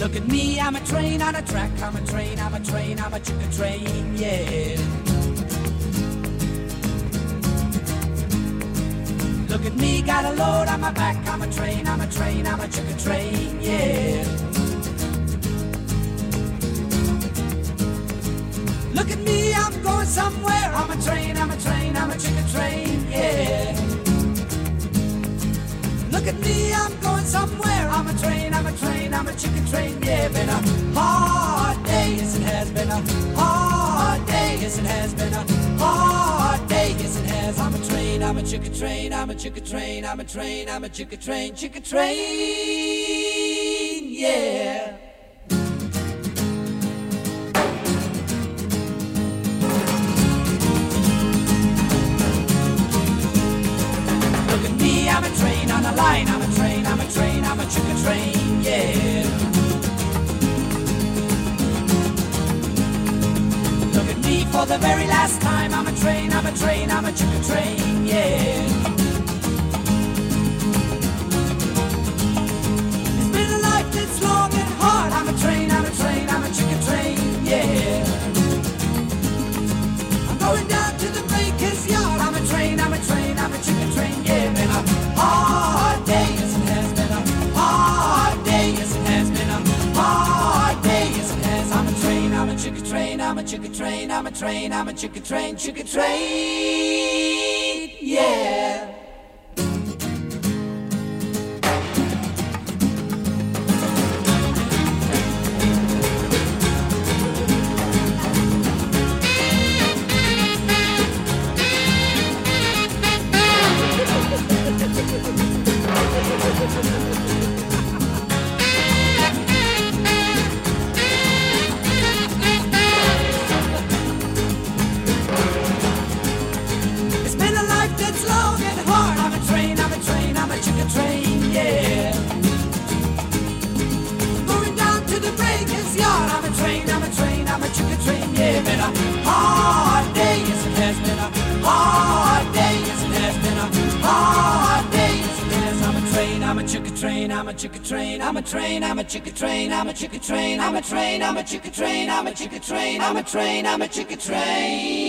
Look at me, I'm a train on a track, I'm a train, I'm a train, I'm a chicken train, yeah. Look at me, got a load on my back, I'm a train, I'm a train, I'm a chicken train, yeah. Look at me, I'm going somewhere, I'm a train, I'm a train, I'm a chicken train, yeah. Look at me, I'm going somewhere, I'm a train, I'm a train, I'm a chicken train, yeah. Been a hard day, yes it has been a hard day, yes it has been a hard day, yes it has. I'm a train, I'm a chicken train, I'm a chicken train, I'm a train, I'm a chicken train, yeah. Look at me, I'm a train on the line, I'm a train, I'm a train, I'm a chicken train, yeah. Look at me for the very last time, I'm a train, I'm a train, I'm a chicken train, yeah. It's been a life that's long and hard, I'm a train, I'm a train, I'm a chicken train, yeah. I'm going down to the baker's yard, I'm a train, I'm a train, I'm a chicken train, yeah. Been a hard day, yes it has been a hard day, yes it has been a hard day, yes it has. I'm a train, I'm a chicken train, I'm a chicken train, I'm a train, I'm a chicken train, yeah. It's been a life that's long and hard. I'm a train, I'm a train, I'm a chicken train, yeah. Going down to the baker's yard. I'm a train, I'm a train, I'm a chicken train, yeah. Been a hard day, yes it has been a hard day, yes it has been a hard day, yes it has. I'm a train, I'm a chicken train, I'm a chicken train, I'm a train, I'm a chicken train, I'm a chicken train, I'm a train, I'm a chicken train, I'm a chicken train, I'm a train, I'm a chicken train.